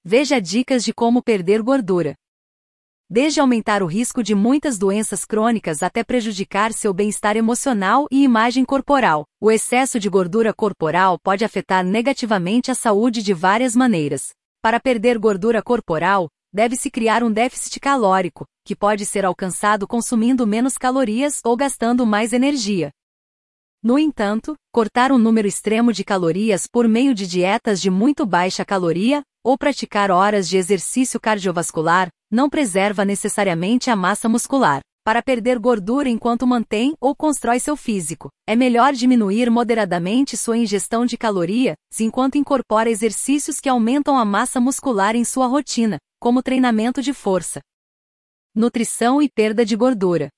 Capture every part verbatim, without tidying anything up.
Veja dicas de como perder gordura. Desde aumentar o risco de muitas doenças crônicas até prejudicar seu bem-estar emocional e imagem corporal, o excesso de gordura corporal pode afetar negativamente a saúde de várias maneiras. Para perder gordura corporal, deve-se criar um déficit calórico, que pode ser alcançado consumindo menos calorias ou gastando mais energia. No entanto, cortar um número extremo de calorias por meio de dietas de muito baixa caloria, ou praticar horas de exercício cardiovascular, não preserva necessariamente a massa muscular. Para perder gordura enquanto mantém ou constrói seu físico, é melhor diminuir moderadamente sua ingestão de calorias enquanto incorpora exercícios que aumentam a massa muscular em sua rotina, como treinamento de força. Nutrição e perda de gordura.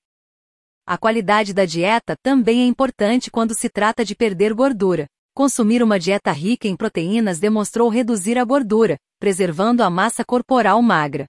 A qualidade da dieta também é importante quando se trata de perder gordura. Consumir uma dieta rica em proteínas demonstrou reduzir a gordura, preservando a massa corporal magra.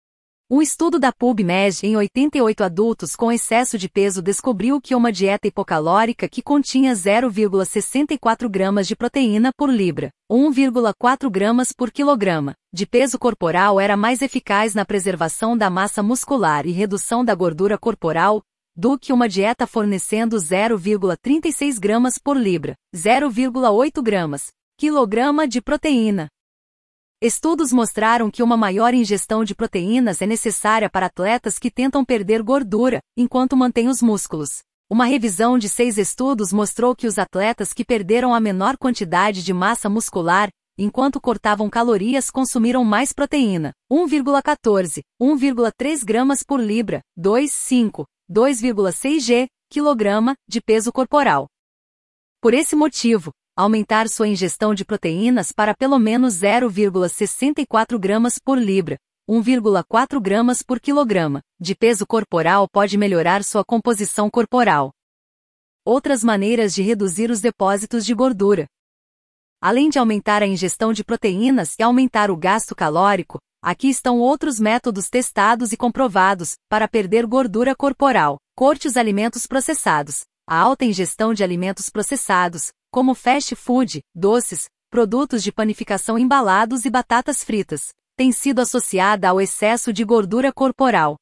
Um estudo da PubMed em oitenta e oito adultos com excesso de peso descobriu que uma dieta hipocalórica que continha zero vírgula sessenta e quatro gramas de proteína por libra, um vírgula quatro gramas por quilograma, de peso corporal era mais eficaz na preservação da massa muscular e redução da gordura corporal do que uma dieta fornecendo zero vírgula trinta e seis gramas por libra, zero vírgula oito gramas, quilograma de proteína. Estudos mostraram que uma maior ingestão de proteínas é necessária para atletas que tentam perder gordura, enquanto mantêm os músculos. Uma revisão de seis estudos mostrou que os atletas que perderam a menor quantidade de massa muscular, enquanto cortavam calorias, consumiram mais proteína, um vírgula quatorze, um vírgula três gramas por libra, dois vírgula cinco, dois vírgula seis g, quilograma, de peso corporal. Por esse motivo, aumentar sua ingestão de proteínas para pelo menos zero vírgula sessenta e quatro gramas por libra, um vírgula quatro gramas por quilograma, de peso corporal pode melhorar sua composição corporal. Outras maneiras de reduzir os depósitos de gordura. Além de aumentar a ingestão de proteínas e aumentar o gasto calórico, aqui estão outros métodos testados e comprovados para perder gordura corporal. Corte os alimentos processados. A alta ingestão de alimentos processados, como fast food, doces, produtos de panificação embalados e batatas fritas, tem sido associada ao excesso de gordura corporal.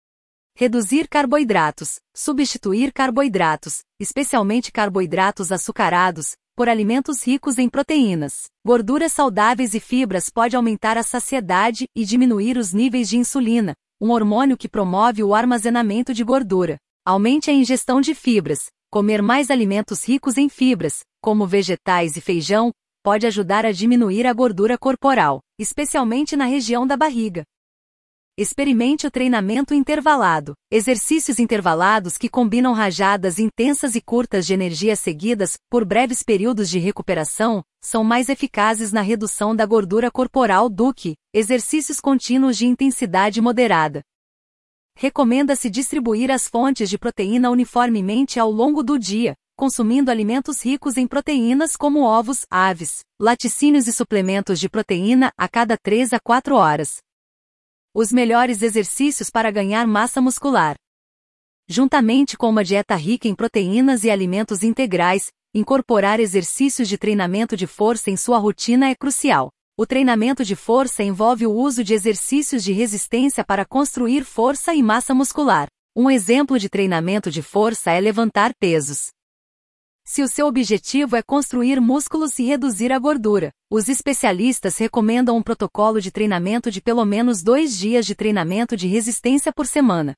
Reduzir carboidratos. Substituir carboidratos, especialmente carboidratos açucarados, por alimentos ricos em proteínas, gorduras saudáveis e fibras pode aumentar a saciedade e diminuir os níveis de insulina, um hormônio que promove o armazenamento de gordura. Aumente a ingestão de fibras. Comer mais alimentos ricos em fibras, como vegetais e feijão, pode ajudar a diminuir a gordura corporal, especialmente na região da barriga. Experimente o treinamento intervalado. Exercícios intervalados que combinam rajadas intensas e curtas de energia seguidas por breves períodos de recuperação, são mais eficazes na redução da gordura corporal do que exercícios contínuos de intensidade moderada. Recomenda-se distribuir as fontes de proteína uniformemente ao longo do dia, consumindo alimentos ricos em proteínas como ovos, aves, laticínios e suplementos de proteína a cada três a quatro horas. Os melhores exercícios para ganhar massa muscular. Juntamente com uma dieta rica em proteínas e alimentos integrais, incorporar exercícios de treinamento de força em sua rotina é crucial. O treinamento de força envolve o uso de exercícios de resistência para construir força e massa muscular. Um exemplo de treinamento de força é levantar pesos. Se o seu objetivo é construir músculos e reduzir a gordura, os especialistas recomendam um protocolo de treinamento de pelo menos dois dias de treinamento de resistência por semana.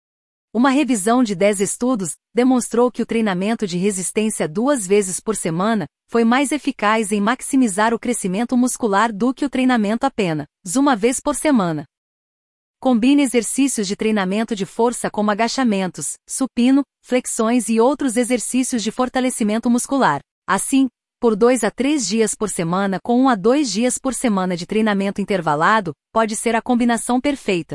Uma revisão de dez estudos demonstrou que o treinamento de resistência duas vezes por semana foi mais eficaz em maximizar o crescimento muscular do que o treinamento apenas uma vez por semana. Combine exercícios de treinamento de força como agachamentos, supino, flexões e outros exercícios de fortalecimento muscular. Assim, por dois a três dias por semana com um a dois dias por semana de treinamento intervalado, pode ser a combinação perfeita.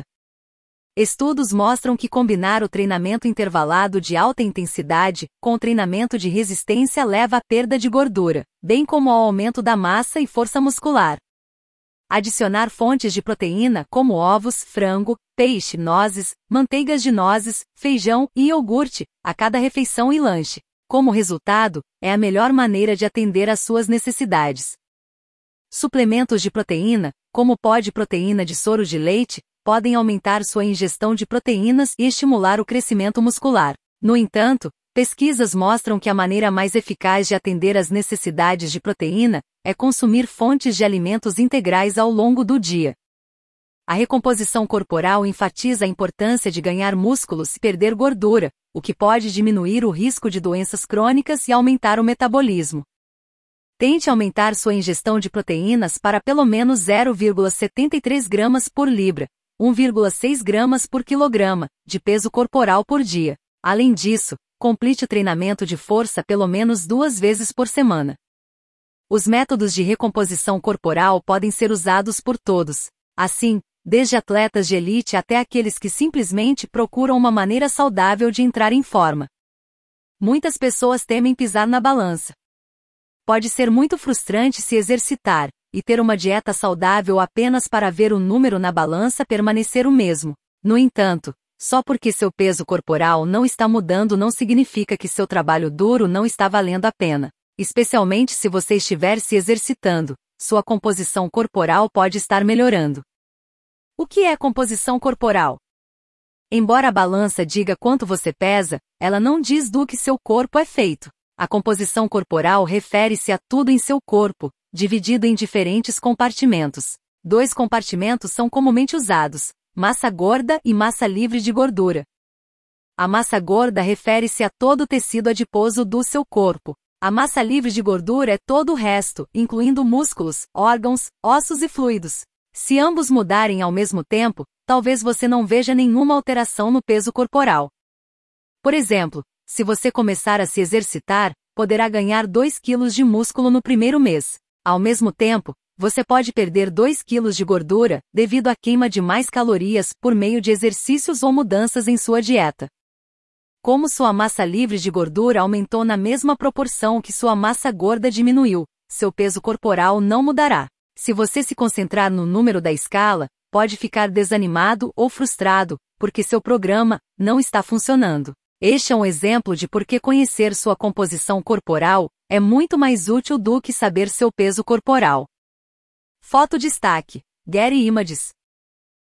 Estudos mostram que combinar o treinamento intervalado de alta intensidade com o treinamento de resistência leva à perda de gordura, bem como ao aumento da massa e força muscular. Adicionar fontes de proteína como ovos, frango, peixe, nozes, manteigas de nozes, feijão e iogurte a cada refeição e lanche. Como resultado, é a melhor maneira de atender às suas necessidades. Suplementos de proteína, como o pó de proteína de soro de leite, podem aumentar sua ingestão de proteínas e estimular o crescimento muscular. No entanto, pesquisas mostram que a maneira mais eficaz de atender às necessidades de proteína é consumir fontes de alimentos integrais ao longo do dia. A recomposição corporal enfatiza a importância de ganhar músculos e perder gordura, o que pode diminuir o risco de doenças crônicas e aumentar o metabolismo. Tente aumentar sua ingestão de proteínas para pelo menos zero vírgula setenta e três gramas por libra, um vírgula seis gramas por quilograma, de peso corporal por dia. Além disso, complete o treinamento de força pelo menos duas vezes por semana. Os métodos de recomposição corporal podem ser usados por todos. Assim, desde atletas de elite até aqueles que simplesmente procuram uma maneira saudável de entrar em forma. Muitas pessoas temem pisar na balança. Pode ser muito frustrante se exercitar e ter uma dieta saudável apenas para ver o número na balança permanecer o mesmo. No entanto, só porque seu peso corporal não está mudando não significa que seu trabalho duro não está valendo a pena. Especialmente se você estiver se exercitando, sua composição corporal pode estar melhorando. O que é composição corporal? Embora a balança diga quanto você pesa, ela não diz do que seu corpo é feito. A composição corporal refere-se a tudo em seu corpo, dividido em diferentes compartimentos. Dois compartimentos são comumente usados: massa gorda e massa livre de gordura. A massa gorda refere-se a todo o tecido adiposo do seu corpo. A massa livre de gordura é todo o resto, incluindo músculos, órgãos, ossos e fluidos. Se ambos mudarem ao mesmo tempo, talvez você não veja nenhuma alteração no peso corporal. Por exemplo, se você começar a se exercitar, poderá ganhar dois quilos de músculo no primeiro mês. Ao mesmo tempo, você pode perder dois quilos de gordura devido à queima de mais calorias por meio de exercícios ou mudanças em sua dieta. Como sua massa livre de gordura aumentou na mesma proporção que sua massa gorda diminuiu, seu peso corporal não mudará. Se você se concentrar no número da escala, pode ficar desanimado ou frustrado, porque seu programa não está funcionando. Este é um exemplo de por que conhecer sua composição corporal é muito mais útil do que saber seu peso corporal. Foto destaque: Getty Images.